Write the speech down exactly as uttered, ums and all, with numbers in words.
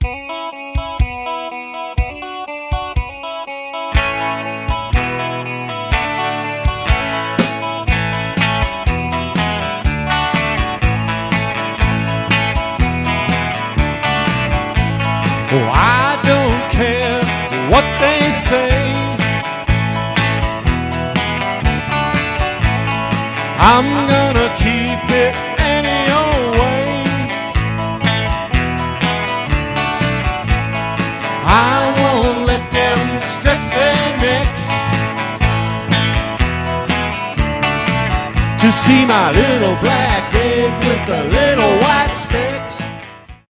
Oh, I don't care what they say. I'm gonna keep it any old way. I won't let them stretch their necks to see my little black egg with a little